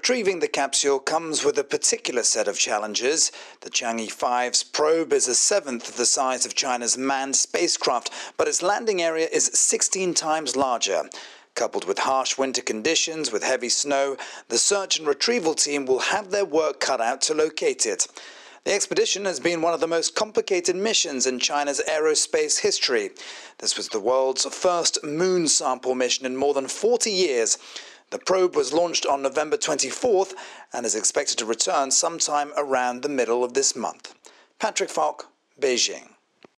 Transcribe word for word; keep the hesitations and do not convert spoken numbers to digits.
Retrieving the capsule comes with a particular set of challenges. The Chang'e five's probe is a seventh of the size of China's manned spacecraft, but its landing area is sixteen times larger. Coupled with harsh winter conditions with heavy snow, the search and retrieval team will have their work cut out to locate it. The expedition has been one of the most complicated missions in China's aerospace history. This was the world's first moon sample mission in more than forty years. The probe was launched on November twenty-fourth and is expected to return sometime around the middle of this month. Patrick Falk, Beijing.